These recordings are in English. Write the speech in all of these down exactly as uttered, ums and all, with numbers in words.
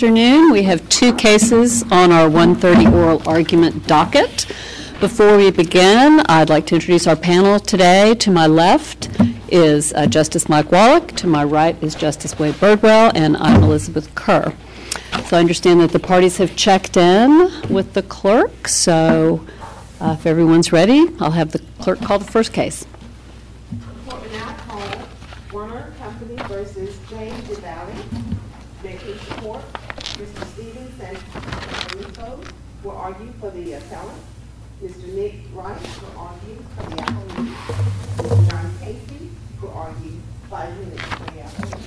afternoon. We have two cases on our one thirty oral argument docket. Before we begin, I'd like to introduce our panel today. To my left is uh, Justice Mike Wallach. To my right is Justice Wade Birdwell, and I'm Elizabeth Kerr. So I understand that the parties have checked in with the clerk, so uh, if everyone's ready, I'll have the clerk call the first case. Court will now call Werner Company versus James DeValley. May please support Mister Stephen Sanfilippo will argue for the appellant. Mister Nick Wright will argue for the appellant. Mister John Casey will argue five minutes for the appellant.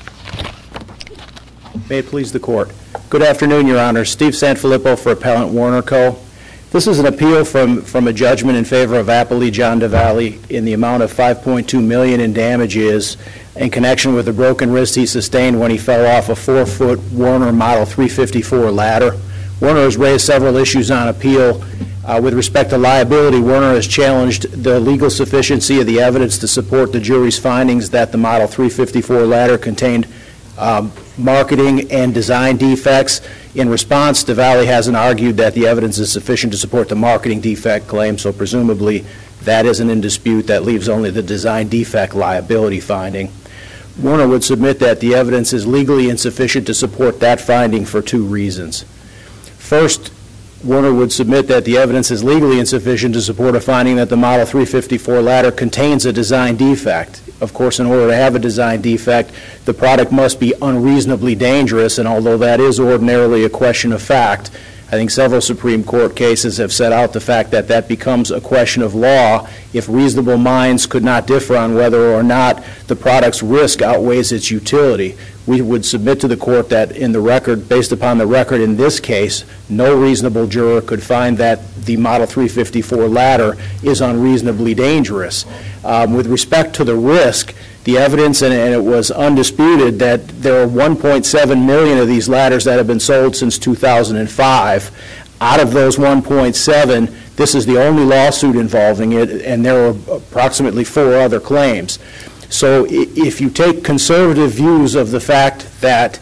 May it please the court. Good afternoon, Your Honor. Steve Sanfilippo for Appellant Werner Co. This is an appeal from, from a judgment in favor of appellee John DeValley in the amount of five point two million dollars in damages in connection with the broken wrist he sustained when he fell off a four-foot Werner Model three fifty-four ladder. Werner has raised several issues on appeal. Uh, with respect to liability, Werner has challenged the legal sufficiency of the evidence to support the jury's findings that the Model three fifty-four ladder contained um, marketing and design defects. In response, DeValley hasn't argued that the evidence is sufficient to support the marketing defect claim, so presumably that isn't in dispute. That leaves only the design defect liability finding. Werner would submit that the evidence is legally insufficient to support that finding for two reasons. First, Werner would submit that the evidence is legally insufficient to support a finding that the Model three fifty-four ladder contains a design defect. Of course, in order to have a design defect, the product must be unreasonably dangerous, and although that is ordinarily a question of fact, I think several Supreme Court cases have set out the fact that that becomes a question of law if reasonable minds could not differ on whether or not the product's risk outweighs its utility. We would submit to the court that in the record, based upon the record in this case, no reasonable juror could find that the Model three fifty-four ladder is unreasonably dangerous. Um, with respect to the risk, the evidence, and, and it was undisputed, that there are one point seven million of these ladders that have been sold since two thousand five. Out of those one point seven, this is the only lawsuit involving it, and there are approximately four other claims. So if you take conservative views of the fact that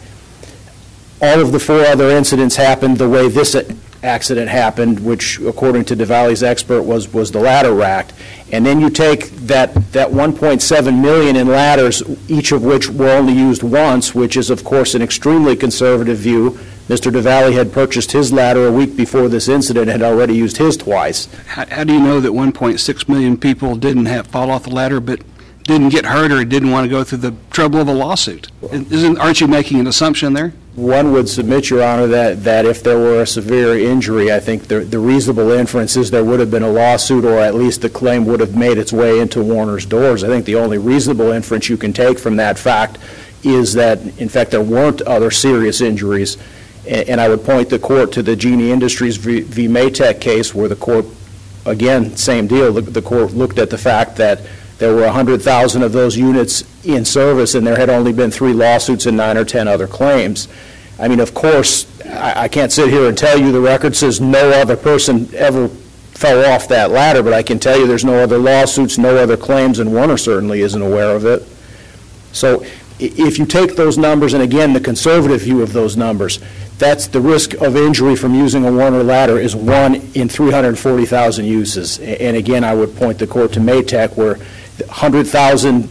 all of the four other incidents happened the way this accident happened, which according to DeValley's expert was, was the ladder rack, and then you take that, that one point seven million in ladders, each of which were only used once, which is of course an extremely conservative view. Mister DeValley had purchased his ladder a week before this incident and had already used his twice. How, how do you know that one point six million people didn't have fall off the ladder but didn't get hurt or didn't want to go through the trouble of a lawsuit? Isn't, aren't you making an assumption there? One would submit, Your Honor, that, that if there were a severe injury, I think the, the reasonable inference is there would have been a lawsuit, or at least the claim would have made its way into Werner's doors. I think the only reasonable inference you can take from that fact is that, in fact, there weren't other serious injuries. And, and I would point the court to the Genie Industries v. v. Maytech case where the court, again, same deal, the, the court looked at the fact that there were one hundred thousand of those units in service, and there had only been three lawsuits and nine or ten other claims. I mean, of course, I, I can't sit here and tell you the record says no other person ever fell off that ladder, but I can tell you there's no other lawsuits, no other claims, and Werner certainly isn't aware of it. So if you take those numbers, and again, the conservative view of those numbers, that's the risk of injury from using a Werner ladder is one in three hundred forty thousand uses. And again, I would point the court to Maytech where one hundred thousand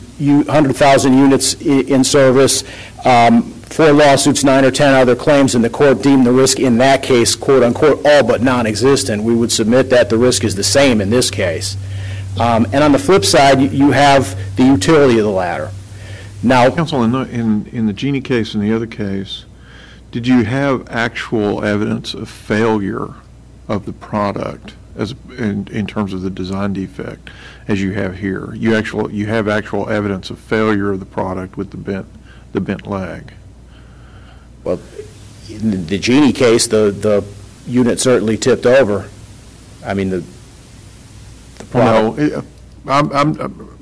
units in service, um, four lawsuits, nine or ten other claims, and the court deemed the risk in that case, quote unquote, all but non-existent. We would submit that the risk is the same in this case. Um, and on the flip side, you, you have the utility of the ladder. Now, Counsel, in the, in, in the Genie case and the other case, did you have actual evidence of failure of the product as in, in terms of the design defect, as you have here? You actual you have actual evidence of failure of the product with the bent the bent leg. Well, in the Genie case, the the unit certainly tipped over. I mean, the the product. No, it, I'm, I'm, I'm,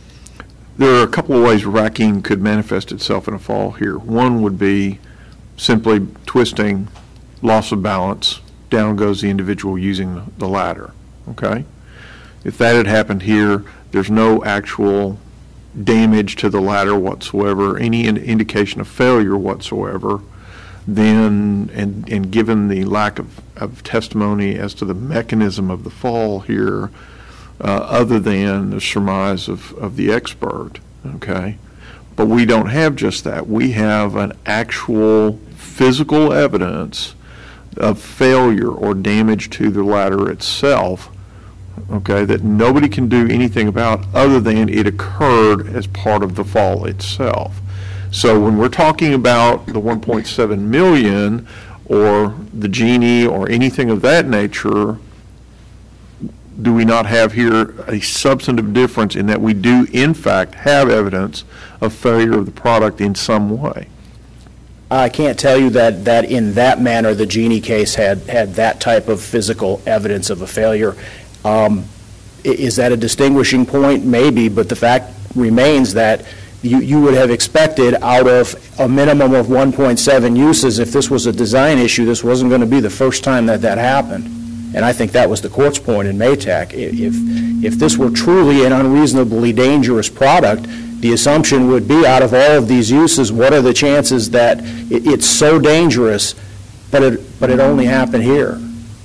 there are a couple of ways racking could manifest itself in a fall here. One would be simply twisting, loss of balance, down goes the individual using the ladder, okay? If that had happened here, there's no actual damage to the ladder whatsoever, any in indication of failure whatsoever. then, and, and given the lack of, of testimony as to the mechanism of the fall here, uh, other than the surmise of, of the expert, okay? But we don't have just that. We have an actual physical evidence of failure or damage to the ladder itself, okay, that nobody can do anything about other than it occurred as part of the fall itself. So when we're talking about the one point seven million or the Genie or anything of that nature, do we not have here a substantive difference in that we do in fact have evidence of failure of the product in some way? I can't tell you that, that in that manner the Genie case had, had that type of physical evidence of a failure. Um, i- is that a distinguishing point? Maybe, but the fact remains that you, you would have expected out of a minimum of one point seven uses, if this was a design issue, this wasn't going to be the first time that that happened. And I think that was the court's point in Maytac. I- If, if this were truly an unreasonably dangerous product, the assumption would be out of all of these uses, what are the chances that it, it's so dangerous, but it, but it only happened here?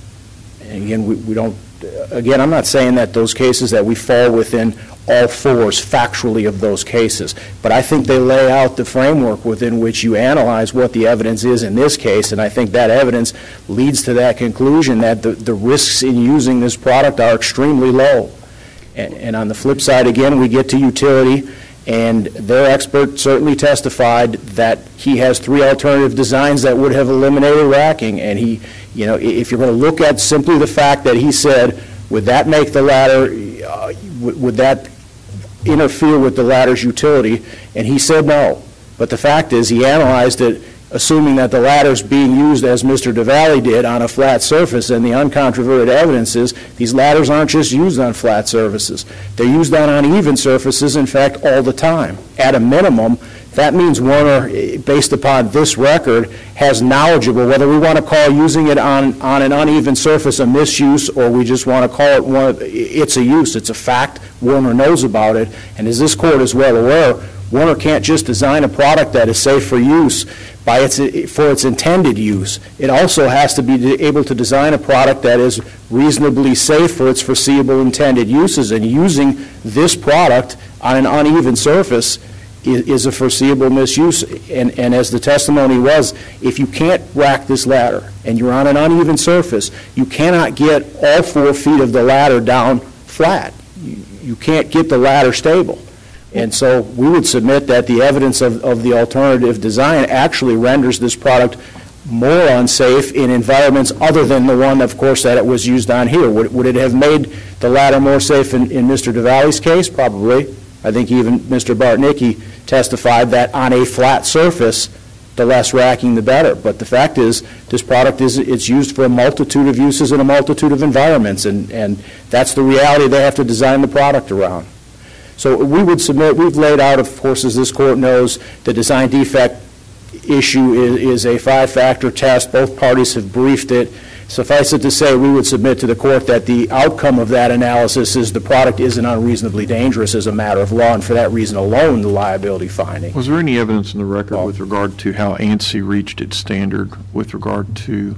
And again, we, we don't, again, I'm not saying that those cases that we fall within all fours factually of those cases, but I think they lay out the framework within which you analyze what the evidence is in this case, and I think that evidence leads to that conclusion that the, the risks in using this product are extremely low. And, and on the flip side, again, we get to utility. And their expert certainly testified that he has three alternative designs that would have eliminated racking. And he, you know, if you're going to look at simply the fact that he said, would that make the ladder, uh, would, would that interfere with the ladder's utility? And he said no. But the fact is, he analyzed it, assuming that the ladder's being used as Mister DeValley did on a flat surface, and the uncontroverted evidence is these ladders aren't just used on flat surfaces. They're used on uneven surfaces, in fact, all the time. At a minimum, that means Werner, based upon this record, has knowledgeable, whether we want to call using it on, on an uneven surface a misuse or we just want to call it one, it's a use, it's a fact, Werner knows about it, and as this court is well aware, Werner can't just design a product that is safe for use by its, for its intended use. It also has to be able to design a product that is reasonably safe for its foreseeable intended uses, and using this product on an uneven surface is, is a foreseeable misuse. And, and as the testimony was, if you can't rack this ladder and you're on an uneven surface, you cannot get all four feet of the ladder down flat. You, you can't get the ladder stable. And so we would submit that the evidence of, of the alternative design actually renders this product more unsafe in environments other than the one, of course, that it was used on here. Would, would it have made the ladder more safe in, in Mister DeValley's case? Probably. I think even Mister Bartnicki testified that on a flat surface, the less racking, the better. But the fact is, this product is it's used for a multitude of uses in a multitude of environments, and, and that's the reality they have to design the product around. So we would submit, we've laid out, of course, as this court knows, the design defect issue is, is a five-factor test. Both parties have briefed it. Suffice it to say, we would submit to the court that the outcome of that analysis is the product isn't unreasonably dangerous as a matter of law, and for that reason alone, the liability finding. Was there any evidence in the record Well, with regard to how ANSI reached its standard with regard to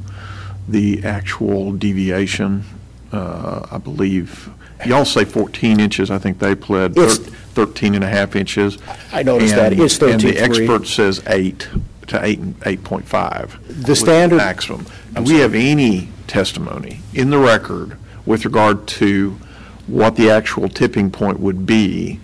the actual deviation? Uh, I believe y'all say fourteen inches. I think they pled thir- thirteen and a half inches. I noticed and, that. It's thirteen And the three. expert says eight to eight and eight point five. The standard maximum. Do we have any testimony in the record with regard to what the actual tipping point would be?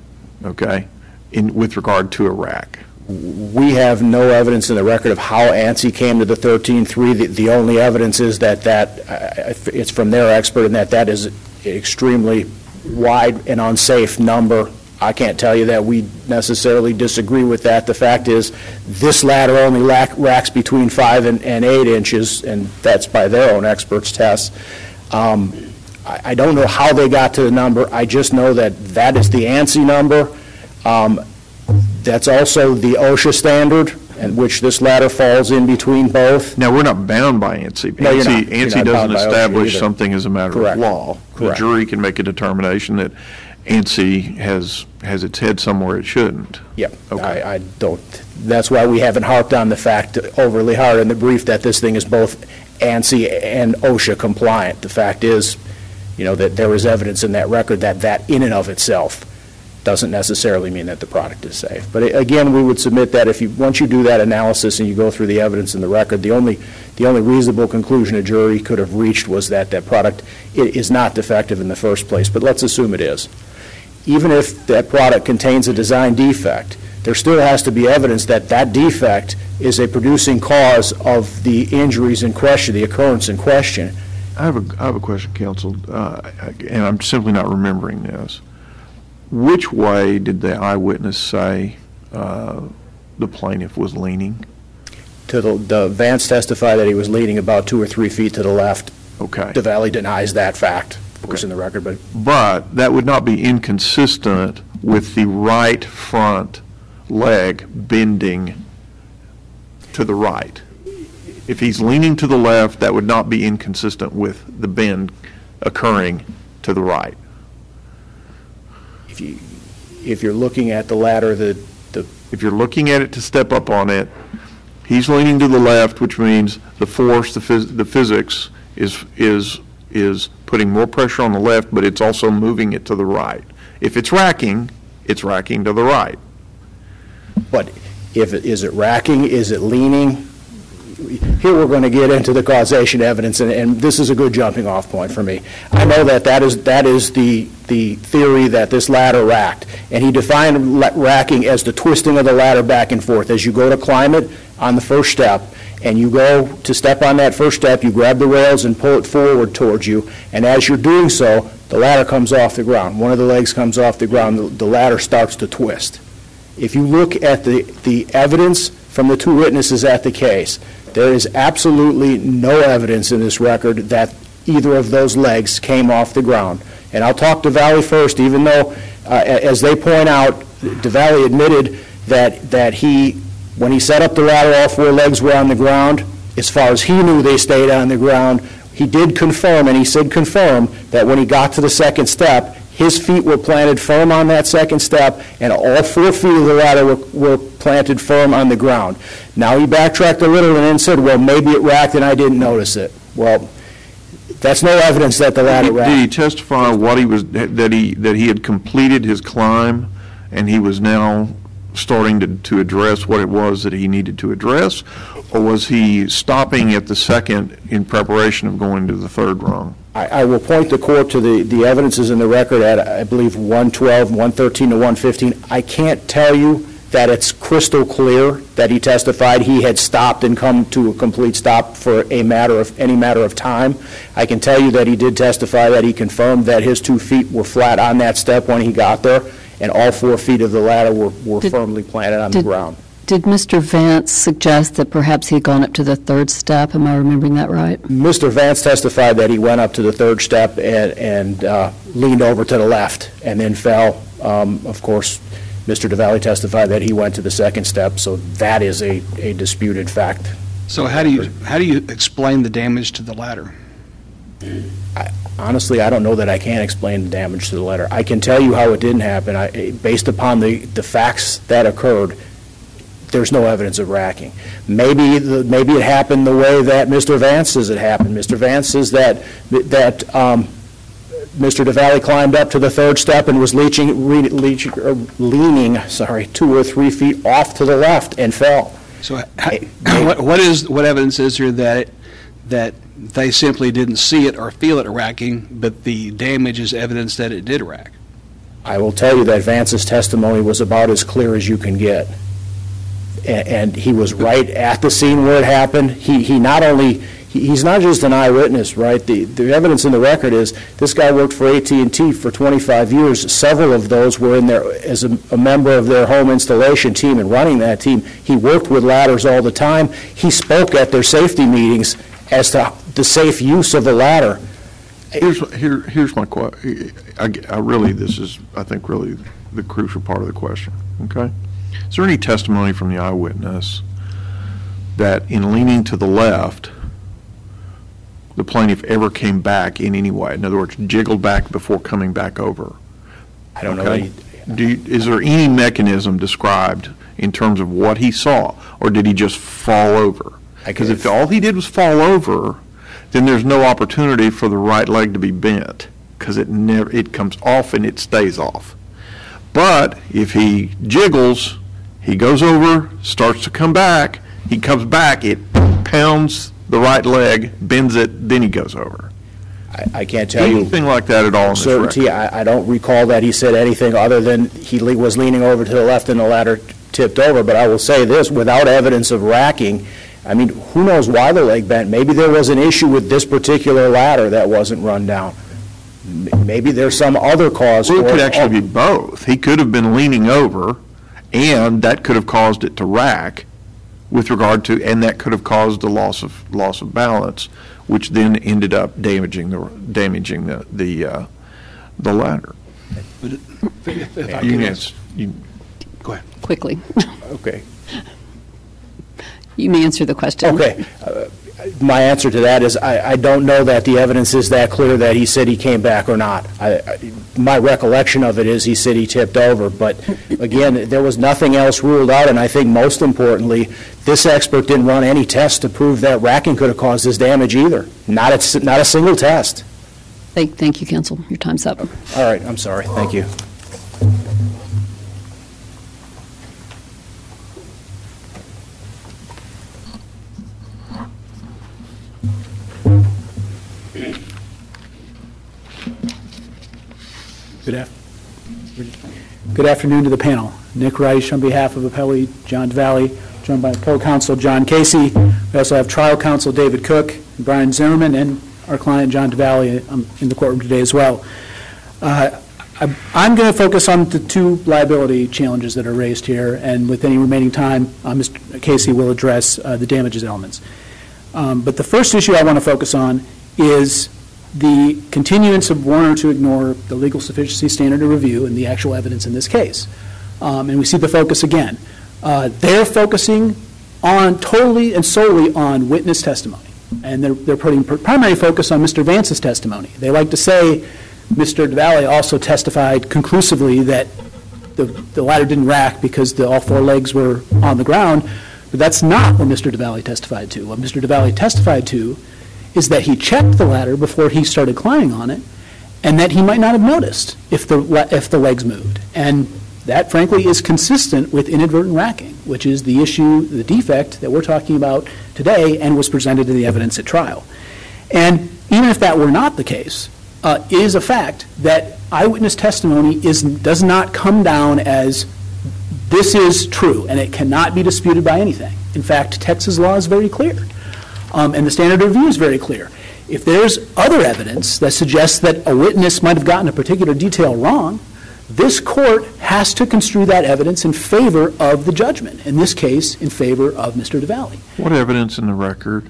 Okay, in with regard to a rack. We have no evidence in the record of how ANSI came to the thirteen three. The, the only evidence is that, that uh, it's from their expert, and that that is an extremely wide and unsafe number. I can't tell you that we necessarily disagree with that. The fact is, this ladder only lack, racks between five and, and eight inches, and that's by their own experts' tests. Um, I, I don't know how they got to the number. I just know that that is the ANSI number. Um, That's also the OSHA standard, in which this ladder falls in between both. Now, we're not bound by ANSI. No, you're ANSI, not. You're ANSI not doesn't bound by OSHA establish either. something as a matter Correct. of law. Correct. The jury can make a determination that ANSI has, has its head somewhere it shouldn't. Yep. Okay. I, I don't, that's why we haven't harped on the fact overly hard in the brief that this thing is both ANSI and OSHA compliant. The fact is, you know, that there is evidence in that record that that in and of itself doesn't necessarily mean that the product is safe. But again, we would submit that if you, once you do that analysis and you go through the evidence in the record, the only, the only reasonable conclusion a jury could have reached was that that product is not defective in the first place. But let's assume it is. Even if that product contains a design defect, there still has to be evidence that that defect is a producing cause of the injuries in question, the occurrence in question. I have a, I have a question, counsel, uh, and I'm simply not remembering this. Which way did the eyewitness say uh, the plaintiff was leaning? To the, the Vance testified that he was leaning about two or three feet to the left. Okay. DeValley denies that fact, of course, Okay. in the record, but But that would not be inconsistent with the right front leg bending to the right. If he's leaning to the left, that would not be inconsistent with the bend occurring to the right. if you, if you're looking at the ladder, the, the, If you're looking at it to step up on it, he's leaning to the left, which means the force, the, phys- the physics is, is, is putting more pressure on the left, but it's also moving it to the right. If it's racking, it's racking to the right. but if, it is it racking, is it leaning? Here we're going to get into the causation evidence, and, and this is a good jumping off point for me. I know that that is, that is the, the theory that this ladder racked, and he defined la- racking as the twisting of the ladder back and forth. As you go to climb it on the first step, and you go to step on that first step, you grab the rails and pull it forward towards you, and as you're doing so, the ladder comes off the ground. One of the legs comes off the ground, the, the ladder starts to twist. If you look at the, the evidence from the two witnesses at the case, there is absolutely no evidence in this record that either of those legs came off the ground. And I'll talk to DeValley first, even though, uh, a- as they point out, DeValley admitted that, that he, when he set up the ladder, all four legs were on the ground. As far as he knew, they stayed on the ground. He did confirm, and he said confirm, that when he got to the second step, his feet were planted firm on that second step, and all four feet of the ladder were, were planted firm on the ground. Now, he backtracked a little and then said, well, maybe it racked and I didn't notice it. Well, that's no evidence that the ladder Did he racked. testify what he was, that he, that he had completed his climb and he was now starting to, to address what it was that he needed to address? Or was he stopping at the second in preparation of going to the third rung? I, I will point the court to the, the evidences in the record at, I believe, one twelve, one thirteen to one fifteen. I can't tell you that it's crystal clear that he testified he had stopped and come to a complete stop for a matter of, any matter of time. I can tell you that he did testify that he confirmed that his two feet were flat on that step when he got there, and all four feet of the ladder were, were Did- firmly planted on the did- ground. Did Mister Vance suggest that perhaps he had gone up to the third step? Am I remembering that right? Mister Vance testified that he went up to the third step and, and uh, leaned over to the left and then fell. Um, Of course, Mister DeValley testified that he went to the second step, so that is a, a disputed fact. So how do you, how do you explain the damage to the ladder? Honestly, I don't know that I can explain the damage to the ladder. I can tell you how it didn't happen. I, based upon the, the facts that occurred, there's no evidence of racking. Maybe, the, maybe it happened the way that Mister Vance says it happened. Mister Vance says that, that um, Mister DeValley climbed up to the third step and was leaching, re, leaching, or leaning, sorry, two or three feet off to the left and fell. So how- what, what is, what evidence is there that, it- that they simply didn't see it or feel it racking, but the damage is evidence that it did rack? I will tell you that Vance's testimony was about as clear as you can get. A- And he was right at the scene where it happened. He, he not only, he- he's not just an eyewitness, right? The, the evidence in the record is this guy worked for A T and T for twenty-five years. Several of those were in there as a, a member of their home installation team and running that team. He worked with ladders all the time. He spoke at their safety meetings as to the safe use of a ladder. Here's, here, here's my que, I, I really, this is, I think, really the crucial part of the question, okay? Is there any testimony from the eyewitness that in leaning to the left, the plaintiff ever came back in any way? In other words, jiggled back before coming back over? I don't know. That Okay. he, Do you, is there any mechanism described in terms of what he saw, or did he just fall over? I Because could- if all he did was fall over, then there's no opportunity for the right leg to be bent, because it never, it comes off and it stays off. But if he jiggles, he goes over, starts to come back, he comes back, it pounds the right leg, bends it, then he goes over. I, I can't tell you. Anything like that at all in this Certainty, record? I, I don't recall that he said anything other than he le- was leaning over to the left and the ladder tipped over, but I will say this, without evidence of racking, I mean, who knows why the leg bent? Maybe there was an issue with this particular ladder that wasn't run down. M- Maybe there's some other cause. Well, it for could actually be both. He could have been leaning over, and that could have caused it to rack with regard to, and that could have caused the loss of, loss of balance, which then ended up damaging the, damaging the, the, uh, the ladder. But it- if- if I You could can, ask- you, Go ahead. Quickly. Okay. You may answer the question. Okay. Uh, My answer to that is I, I don't know that the evidence is that clear that he said he came back or not. I, I, my recollection of it is he said he tipped over, but again, there was nothing else ruled out, and I think most importantly, this expert didn't run any tests to prove that racking could have caused this damage either. Not a, not a single test. Thank, thank you, counsel. Your time's up. All right, I'm sorry. Thank you. Good af- Good afternoon to the panel. Nick Reich on behalf of appellee John DeValley, joined by co-counsel John Casey. We also have trial counsel David Cook, Brian Zimmerman, and our client John DeValley um, in the courtroom today as well. Uh, I- I'm going to focus on the two liability challenges that are raised here, and with any remaining time, uh, Mister Casey will address uh, the damages elements. Um, But the first issue I want to focus on is the continuance of Warner to ignore the legal sufficiency standard of review and the actual evidence in this case. Um, And we see the focus again. Uh, They're focusing on, totally and solely on witness testimony. And they're, they're putting pr- primary focus on Mister Vance's testimony. They like to say Mister DeValley also testified conclusively that the, the ladder didn't rack because the, all four legs were on the ground, but that's not what Mister DeValley testified to. What Mister DeValley testified to is that he checked the ladder before he started climbing on it, and that he might not have noticed if the, le- if the legs moved. And that, frankly, is consistent with inadvertent racking, which is the issue, the defect that we're talking about today and was presented in the evidence at trial. And even if that were not the case, uh, it is a fact that eyewitness testimony is, does not come down as this is true, and it cannot be disputed by anything. In fact, Texas law is very clear. Um, and the standard of review is very clear. If there's other evidence that suggests that a witness might have gotten a particular detail wrong, this court has to construe that evidence in favor of the judgment, in this case, in favor of Mister DeValley. what evidence in the record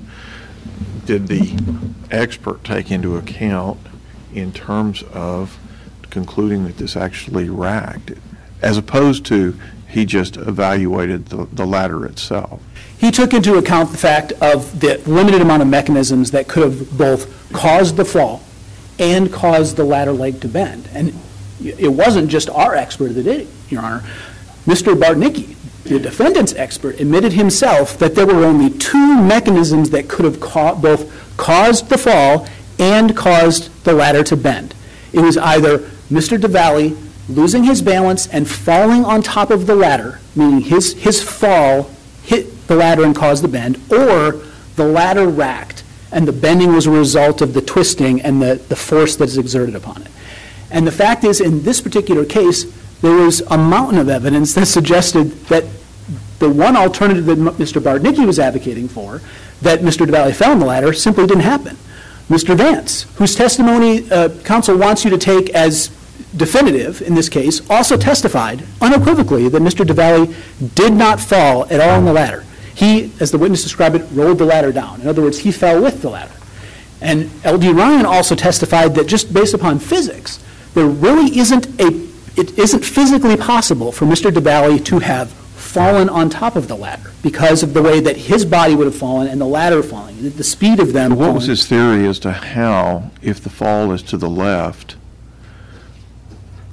did the expert take into account in terms of concluding that this actually racked, as opposed to he just evaluated the, the ladder itself? He took into account the fact of the limited amount of mechanisms that could have both caused the fall and caused the ladder leg to bend. And it wasn't just our expert that did it, Your Honor. Mister Bartnicki, the defendant's expert, admitted himself that there were only two mechanisms that could have ca- both caused the fall and caused the ladder to bend. It was either Mister DeValley losing his balance and falling on top of the ladder, meaning his, his fall hit the ladder and caused the bend, or the ladder racked and the bending was a result of the twisting and the, the force that is exerted upon it. And the fact is, in this particular case, there was a mountain of evidence that suggested that the one alternative that Mister Bartnicki was advocating for, that Mister DeValley fell on the ladder, simply didn't happen. Mister Vance, whose testimony uh, counsel wants you to take as definitive in this case, also testified unequivocally that Mister DeValley did not fall at all on the ladder. He, as the witness described it, rolled the ladder down. In other words, he fell with the ladder. And L D Ryan also testified that just based upon physics, there really isn't a, it isn't physically possible for Mister DeValley to have fallen on top of the ladder because of the way that his body would have fallen and the ladder falling, the, the speed of them What falling. was his theory as to how, if the fall is to the left,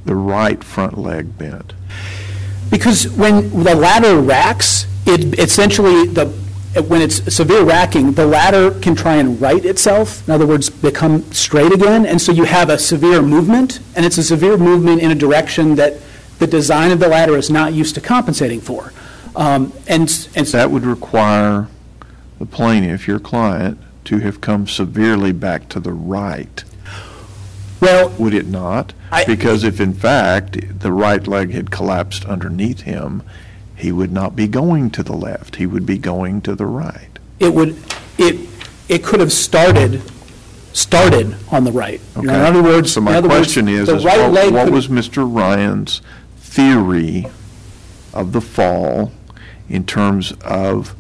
the right front leg bent? Because when the ladder racks, it essentially, the when it's severe racking, the ladder can try and right itself, in other words, become straight again, and so you have a severe movement, and it's a severe movement in a direction that the design of the ladder is not used to compensating for. Um, and, and That would require the plaintiff, your client, to have come severely back to the right. Well, Would it not? I- Because if in fact the right leg had collapsed underneath him, he would not be going to the left. He would be going to the right. it would, it, it could have started, started on the right. You know, in Okay. other words, So in my other words, question is, the is right what, leg what could- was Mister Ryan's theory of the fall in terms of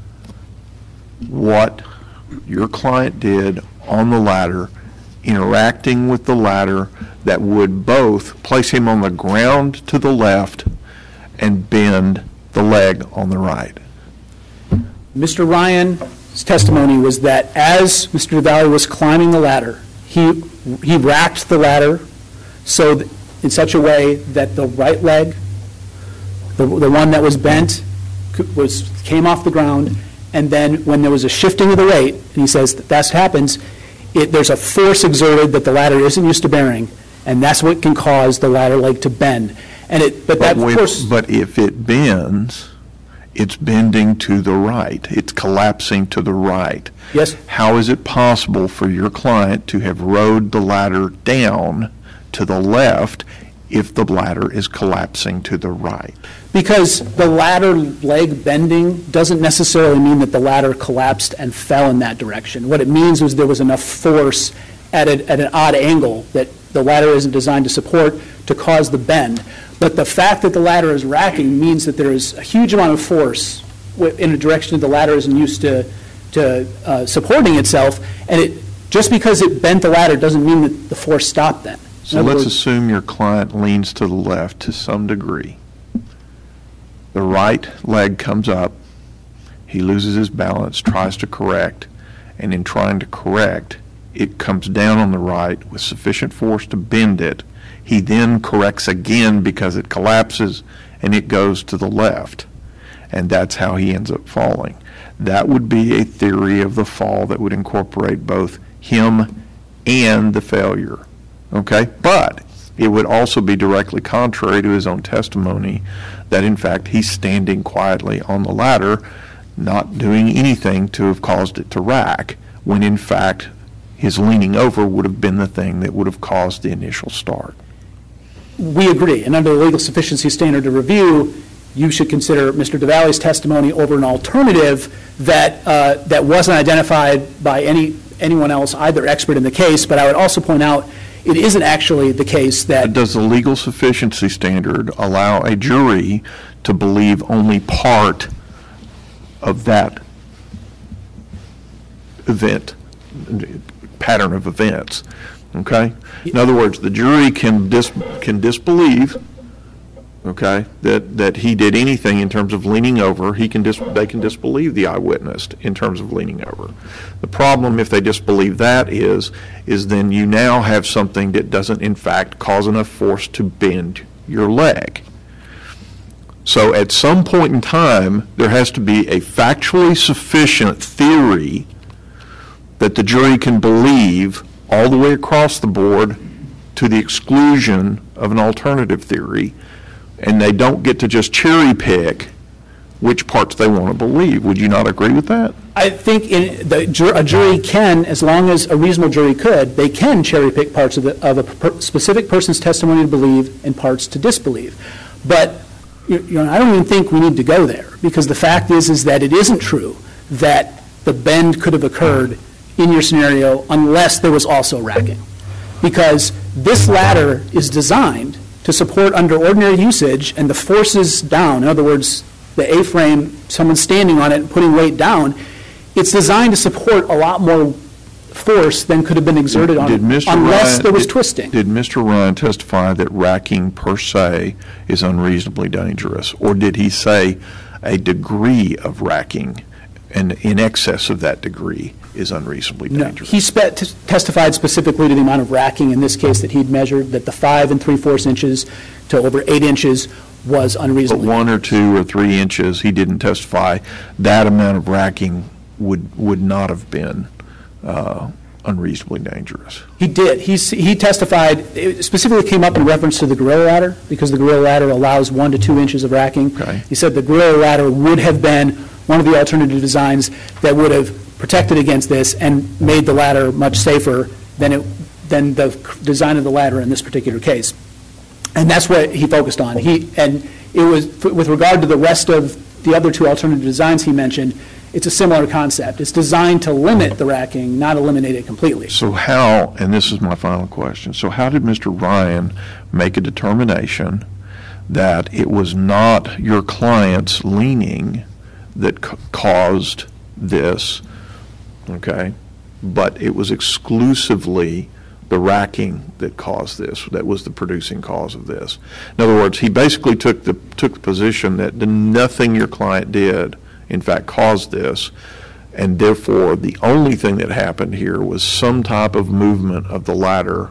what your client did on the ladder, interacting with the ladder, that would both place him on the ground to the left and bend the leg on the right? Mister Ryan's testimony was that as Mister DeValley was climbing the ladder, he, he racked the ladder so that, in such a way that the right leg, the, the one that was bent, could- was, came off the ground, and then when there was a shifting of the weight, and he says that that happens, it, there's a force exerted that the ladder isn't used to bearing, and that's what can cause the ladder leg to bend. And it, but that But with- force, But if it bends, it's bending to the right. It's collapsing to the right. yes, How is it possible for your client to have rode the ladder down to the left if the ladder is collapsing to the right? because the ladder leg bending doesn't necessarily mean that the ladder collapsed and fell in that direction. What it means was there was enough force at, a, at an odd angle that the ladder isn't designed to support to cause the bend. But the fact that the ladder is racking means that there is a huge amount of force wi- in a direction that the ladder isn't used to, to uh, supporting itself, and it, just because it bent the ladder doesn't mean that the force stopped then. In So other let's words- assume your client leans to the left to some degree. The right leg comes up, he loses his balance, tries to correct, and in trying to correct, it comes down on the right with sufficient force to bend it. He then corrects again because it collapses and it goes to the left. And that's how he ends up falling. That would be a theory of the fall that would incorporate both him and the failure. Okay? But it would also be directly contrary to his own testimony that, in fact, he's standing quietly on the ladder, not doing anything to have caused it to rack, when, in fact, his leaning over would have been the thing that would have caused the initial start. We agree, and under the legal sufficiency standard of review, you should consider Mister DeValley's testimony over an alternative that, uh, that wasn't identified by any, anyone else, either expert in the case, but I would also point out it isn't actually the case that, Does the legal sufficiency standard allow a jury to believe only part of that event, pattern of events? Okay? In other words, the jury can dis, can disbelieve, okay, that, that he did anything in terms of leaning over. He can dis, they can disbelieve the eyewitness in terms of leaning over. The problem, if they disbelieve that, is, is then you now have something that doesn't, in fact, cause enough force to bend your leg. So at some point in time, there has to be a factually sufficient theory that the jury can believe all the way across the board to the exclusion of an alternative theory, and they don't get to just cherry pick which parts they want to believe. Would you not agree with that? I think in the, jur- a jury can, as long as a reasonable jury could, they can cherry pick parts of, the, of a per- specific person's testimony to believe and parts to disbelieve. But you you know, I don't even think we need to go there, because the fact is, is that it isn't true that the bend could have occurred in your scenario unless there was also racking. Because this ladder is designed to support under ordinary usage, and the forces down, in other words, the A-frame, someone standing on it and putting weight down, it's designed to support a lot more force than could have been exerted on Did it, Mister unless Ryan- there was did- twisting. Did Mister Ryan testify that racking per se is unreasonably dangerous? Or did he say a degree of racking and in excess of that degree is unreasonably No, dangerous. he spe- t- testified specifically to the amount of racking in this case that he'd measured, that the five and three-fourths inches to over eight inches was But unreasonably. one or two or three inches, he didn't testify, that amount of racking would, would not have been uh, unreasonably dangerous. He did. He, s- he testified, it specifically came up in reference to the gorilla ladder, because the gorilla ladder allows one to two inches of racking. Okay. He said the gorilla ladder would have been one of the alternative designs that would have protected against this and made the ladder much safer than it, than the c- design of the ladder in this particular case. And that's what he focused on. He, and it was, with regard to the rest of the other two alternative designs he mentioned, it's a similar concept. It's designed to limit the racking, not eliminate it completely. So how, and this is my final question, so how did Mister Ryan make a determination that it was not your client's leaning that c- caused this, okay, but it was exclusively the racking that caused this, that was the producing cause of this? In other words, he basically took the, took the position that the- nothing your client did, in fact, caused this, and therefore the only thing that happened here was some type of movement of the ladder,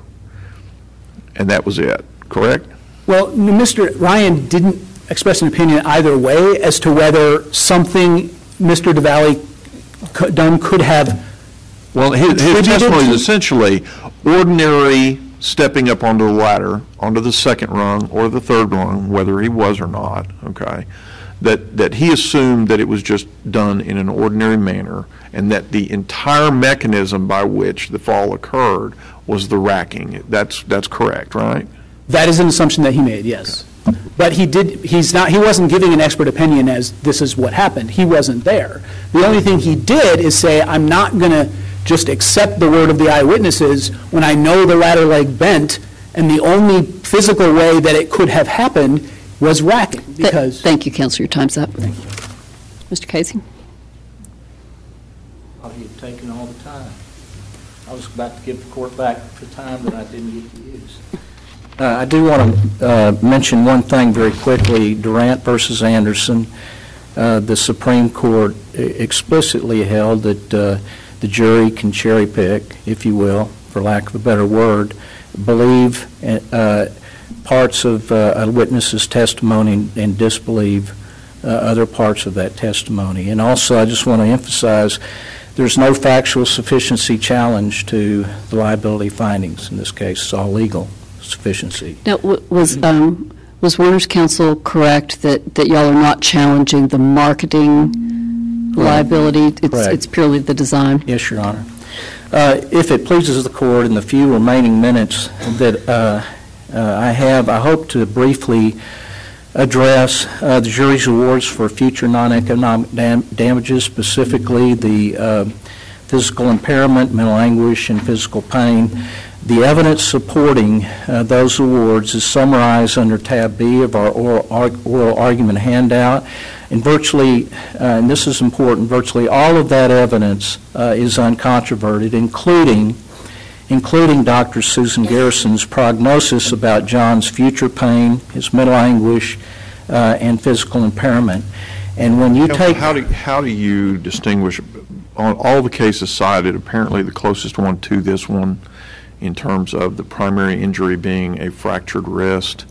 and that was it, correct? Well, Mister Ryan didn't express an opinion either way as to whether something Mister DeValley co- done could have. Well, his, his Attributed testimony to- is essentially ordinary stepping up onto the ladder, onto the second rung or the third rung, whether he was or not, okay, that, that he assumed that it was just done in an ordinary manner, and that the entire mechanism by which the fall occurred was the racking. That's, that's correct, right? That is an assumption that he made, yes. But he did, he's not, he wasn't giving an expert opinion as this is what happened. He wasn't there. The only thing he did is say, I'm not going to just accept the word of the eyewitnesses when I know the ladder leg bent, and the only physical way that it could have happened was racking, Th- because. Thank you, Counselor. Your time's up. Mister Casey? Oh, you've taken all the time. I was about to give the court back the time that I didn't get to use. Uh, I do want to uh, mention one thing very quickly. Durant versus Anderson, uh, the Supreme Court explicitly held that uh, the jury can cherry pick, if you will, for lack of a better word, believe uh, parts of uh, a witness's testimony and disbelieve uh, other parts of that testimony. And also, I just want to emphasize, there's no factual sufficiency challenge to the liability findings. In this case, it's all legal sufficiency. Now, w- was um, was Warner's counsel correct that, that y'all are not challenging the marketing liability? It's Correct. it's purely the design? Yes, Your Honor. Uh, If it pleases the court, in the few remaining minutes that uh, uh, I have, I hope to briefly address uh, the jury's awards for future non-economic dam- damages, specifically the uh, physical impairment, mental anguish, and physical pain. The evidence supporting uh, those awards is summarized under tab B of our oral, arg- oral argument handout. And virtually, uh, and this is important, virtually all of that evidence uh, is uncontroverted, including including Doctor Susan Garrison's prognosis about John's future pain, his mental anguish, uh, and physical impairment. And when you Counsel, take... How do, how do you distinguish, on all the cases cited, apparently the closest one to this one, in terms of the primary injury being a fractured wrist,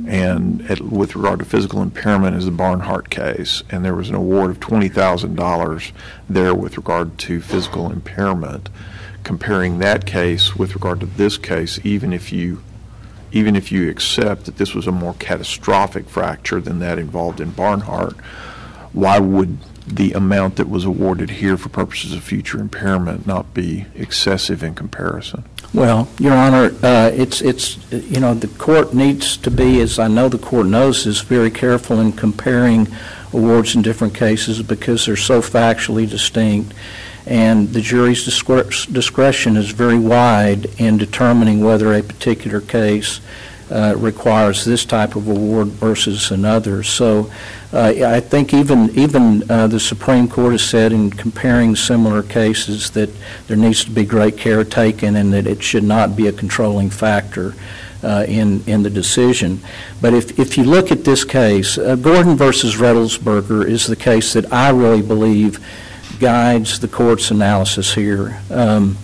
and at, with regard to physical impairment is the Barnhart case, and there was an award of twenty thousand dollars there with regard to physical impairment. Comparing that case with regard to this case, even if you even if you accept that this was a more catastrophic fracture than that involved in Barnhart, why would the amount that was awarded here for purposes of future impairment not be excessive in comparison? Well, Your Honor, uh, it's, it's, you know, the court needs to be, as I know the court knows, is very careful in comparing awards in different cases because they're so factually distinct. And the jury's discre- discretion is very wide in determining whether a particular case uh, requires this type of award versus another. So uh, I think even even uh, the Supreme Court has said in comparing similar cases that there needs to be great care taken and that it should not be a controlling factor uh, in, in the decision. But if, if you look at this case, uh, Gordon versus Rettelsberger is the case that I really believe guides the court's analysis here. Um,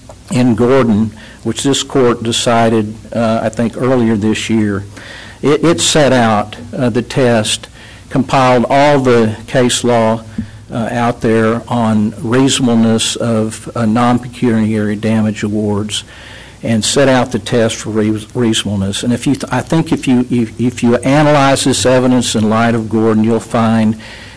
in Gordon, which this court decided, uh, I think, earlier this year, it, it set out uh, the test, compiled all the case law uh, out there on reasonableness of uh, non-pecuniary damage awards, and set out the test for re- reasonableness. And if you, th- I think if you if, if you analyze this evidence in light of Gordon, you'll find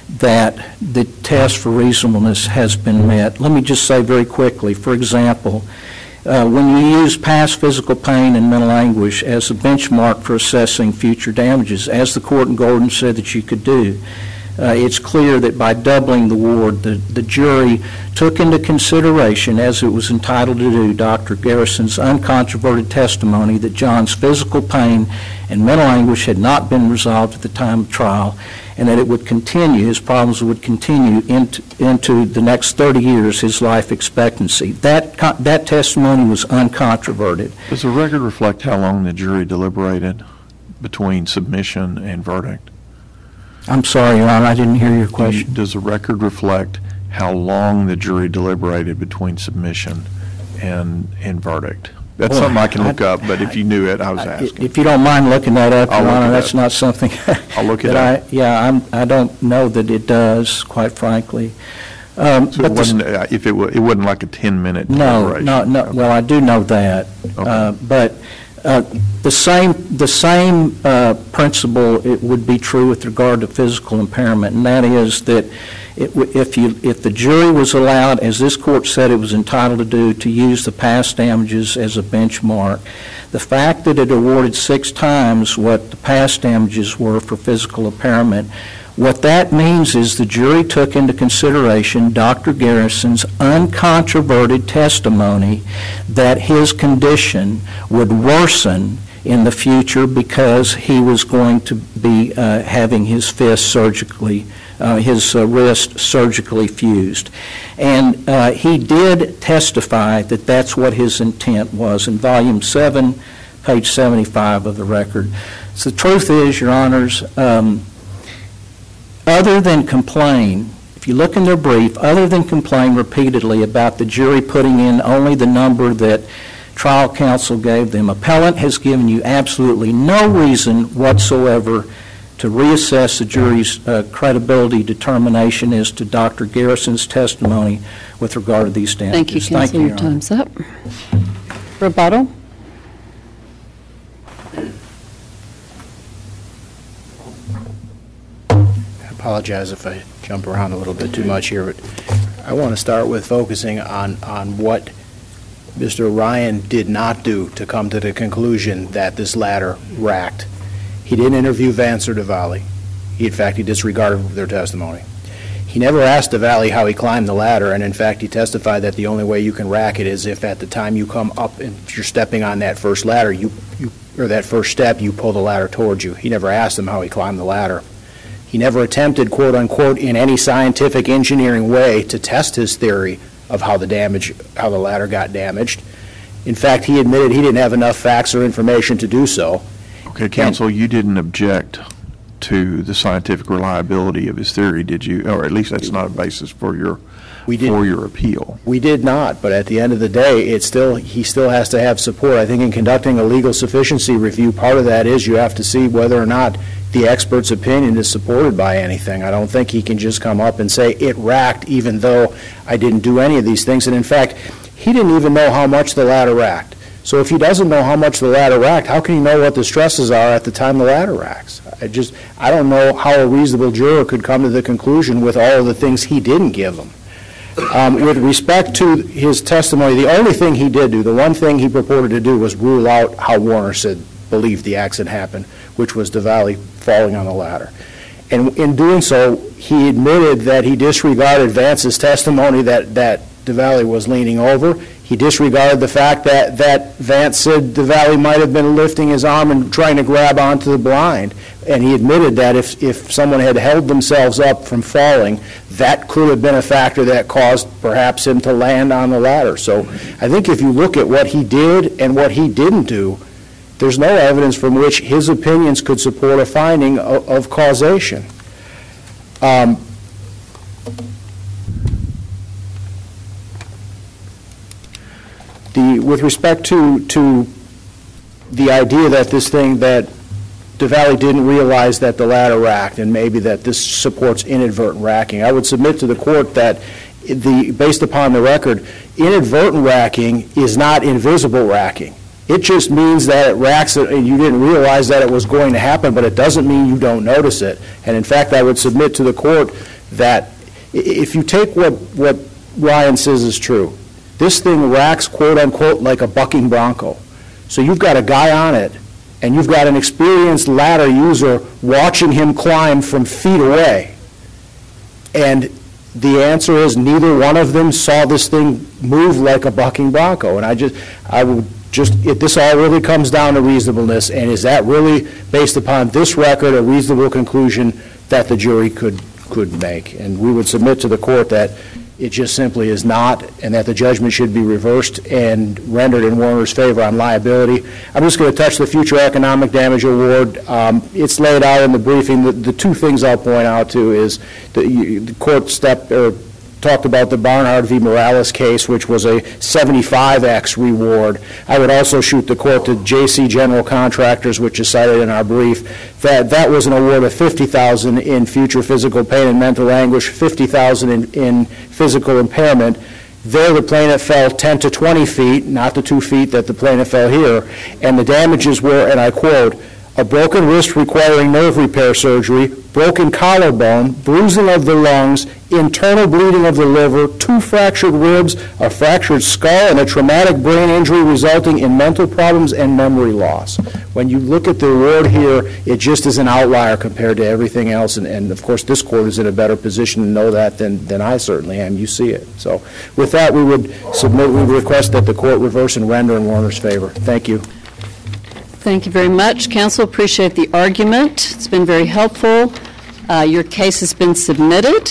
that the test for reasonableness has been met. Let me just say very quickly, for example, uh, when you use past physical pain and mental anguish as a benchmark for assessing future damages, as the court in Gordon said that you could do, Uh, it's clear that by doubling the award, the, the jury took into consideration, as it was entitled to do, Doctor Garrison's uncontroverted testimony that John's physical pain and mental anguish had not been resolved at the time of trial, and that it would continue, his problems would continue into, into the next thirty years, his life expectancy. That, that testimony was uncontroverted. Does the record reflect how long the jury deliberated between submission and verdict? I'm sorry, Your Honor, I didn't hear your question. Does the record reflect how long the jury deliberated between submission and, and verdict? That's Boy, something I can look I- up, but if you knew it, I was asking. If you don't mind looking that up, I'll Your look Honor, it that's up. not something I'll look it that up. I, yeah, I'm, I don't know that it does, quite frankly. Um, So it but the- wasn't, uh, if it wa, it wasn't like a ten-minute No, deliberation? no, no, well, I do know that. Okay. Uh, But uh, the same, the same uh, principle, it would be true with regard to physical impairment, and that is that it w- if you, if the jury was allowed, as this court said it was entitled to do, to use the past damages as a benchmark, the fact that it awarded six times what the past damages were for physical impairment, what that means is the jury took into consideration Doctor Garrison's uncontroverted testimony that his condition would worsen in the future because he was going to be uh, having his fist surgically, uh, his uh, wrist surgically fused. And uh, he did testify that that's what his intent was in Volume seven, page seventy-five of the record. So the truth is, Your Honors, um, other than complain, if you look in their brief, other than complain repeatedly about the jury putting in only the number that trial counsel gave them, appellant has given you absolutely no reason whatsoever to reassess the jury's uh, credibility determination as to Doctor Garrison's testimony with regard to these damages. Thank you, counsel. Your Honor. time's up. Rebuttal? I apologize if I jump around a little bit too much here, but I want to start with focusing on, on what Mister Ryan did not do to come to the conclusion that this ladder racked. He didn't interview Vance or DeValley. He, in fact, he disregarded their testimony. He never asked DeValley how he climbed the ladder, and in fact, he testified that the only way you can rack it is if at the time you come up and you're stepping on that first ladder, you, you or that first step, you pull the ladder towards you. He never asked him how he climbed the ladder. He never attempted, quote unquote, in any scientific engineering way to test his theory of how the damage, how the ladder got damaged. In fact, he admitted he didn't have enough facts or information to do so. Okay, counsel, you didn't object to the scientific reliability of his theory, did you? Or at least that's not a basis for your, We did. for your appeal. We did not, but at the end of the day, it's still, he still has to have support. I think in conducting a legal sufficiency review, part of that is you have to see whether or not the expert's opinion is supported by anything. I don't think he can just come up and say it racked even though I didn't do any of these things. And in fact, he didn't even know how much the ladder racked. So if he doesn't know how much the ladder racked, how can he know what the stresses are at the time the ladder racks? I just, I don't know how a reasonable juror could come to the conclusion with all of the things he didn't give them. Um, with respect to his testimony, the only thing he did do, the one thing he purported to do was rule out how Warner said believed the accident happened, which was DeValley falling on the ladder. And in doing so, he admitted that he disregarded Vance's testimony that, that DeValley was leaning over. He disregarded the fact that, that Vance said DeValley might have been lifting his arm and trying to grab onto the blind. And he admitted that if, if someone had held themselves up from falling, that could have been a factor that caused perhaps him to land on the ladder. So I think if you look at what he did and what he didn't do, there's no evidence from which his opinions could support a finding of, of causation. Um, The, with respect to, to the idea that this thing, that DeValley didn't realize that the ladder racked and maybe that this supports inadvertent racking, I would submit to the court that the, based upon the record, inadvertent racking is not invisible racking. It just means that it racks it and you didn't realize that it was going to happen, but it doesn't mean you don't notice it. And in fact, I would submit to the court that if you take what, what Ryan says is true, this thing racks, quote unquote, like a bucking bronco. So you've got a guy on it, and you've got an experienced ladder user watching him climb from feet away. And the answer is neither one of them saw this thing move like a bucking bronco. And I just, I would just, it, this all really comes down to reasonableness, and is that really, based upon this record, a reasonable conclusion that the jury could, could make? And we would submit to the court that it just simply is not, and that the judgment should be reversed and rendered in Warner's favor on liability. I'm just going to touch the future economic damage award. Um, it's laid out in the briefing. The, the two things I'll point out to is the, you, the court step, or talked about the Barnhart v. Morales case, which was a seventy-five X reward. I would also shoot the court to J C General Contractors, which is cited in our brief, that that was an award of fifty thousand dollars in future physical pain and mental anguish, fifty thousand dollars in, in physical impairment. There, the plaintiff fell ten to twenty feet, not the two feet that the plaintiff fell here, and the damages were, and I quote, a broken wrist requiring nerve repair surgery, broken collarbone, bruising of the lungs, internal bleeding of the liver, two fractured ribs, a fractured skull, and a traumatic brain injury resulting in mental problems and memory loss. When you look at the award here, it just is an outlier compared to everything else, and, and of course this court is in a better position to know that than, than I certainly am. You see it. So with that, we would submit, we would request that the court reverse and render in Warner's favor. Thank you. Thank you very much. Counsel, appreciate the argument. It's been very helpful. Uh, your case has been submitted.